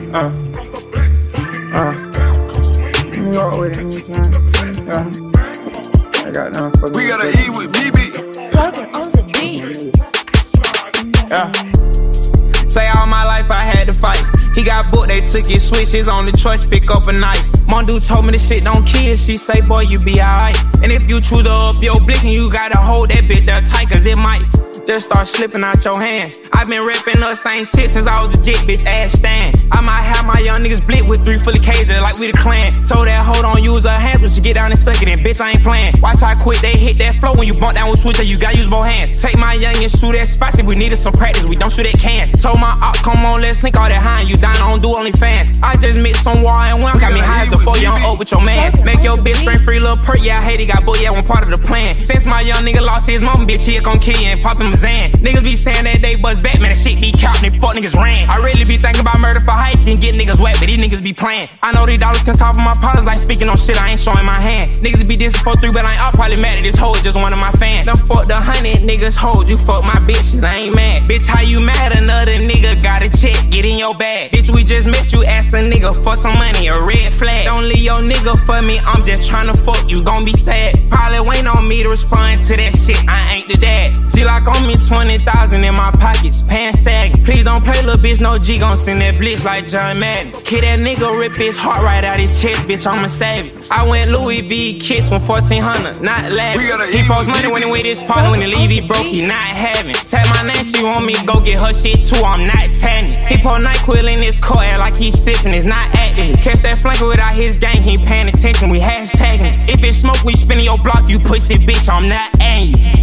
New York with it anytime. I got nothing for me. We gotta eat with BB. Logan on the beat. Say all my life I had to fight. He got booked, they took his switch, his only choice, pick up a knife. Mondu told me this shit don't kill, she say, boy, you be alright. And if you choose to up your blick and you gotta hold that bitch there tight, cause it might just start slipping out your hands. I been reppin' the same shit since I was a jit, bitch, ass stand. I might have my young niggas blit with 3 fully cages like we the clan. Told that hoe don't use her hands when she get down and suck it, and bitch, I ain't playin'. Watch how quick they hit that flow when you bump down with switcher, you gotta use both hands. Take my young and shoot at spots if we needed some practice, we don't shoot at cans. Told my op, come on, let's link all that high, you down, I don't do OnlyFans. I just mixed some water and one, got me high as the 4 young up with your mans. Make your bitch spring free little perk, yeah, I hate it, got booked, yeah, one part of the plan. Since my young nigga lost his mom, bitch, he gon' kill you and pop him a Zan. Niggas be saying that they buzz back, man, that shit be counting and fuck niggas ran. I really be thinking about murder for hype and get niggas wet, but these niggas be playing. I know these dollars can solve for my problems, like speaking on shit I ain't showing my hand. Niggas be dissing for 3, but I ain't all probably mad at this hoe, just one of my fans. Done fuck the 100 niggas hold, you fuck my bitches, I ain't mad. Bitch, how you mad? Another nigga got a check, get in your bag. Bitch, we just met you, ask a nigga for some money, a red flag. Don't leave your nigga for me, I'm just tryna fuck, you gon' be sad. Probably waiting on me to respond to that shit, I ain't the dad. She like on me 20,000 in my pockets, pants sagging. Please don't play, little bitch, no G gon' send that blitz like John Madden. Kid, that nigga rip his heart right out his chest, bitch, I'm a savage. I went Louis V kicks from 1400, not laughing. He post money when he with his partner, when he leave he broke, he not having. Tag my name, she want me go get her shit too, I'm not tanning. He pour NyQuil in his car, act like he sipping, it's not acting. Catch that flanker without his gang, he ain't paying attention, we hashtagging. If it's smoke, we spinning your block, you pussy bitch, I'm not at you.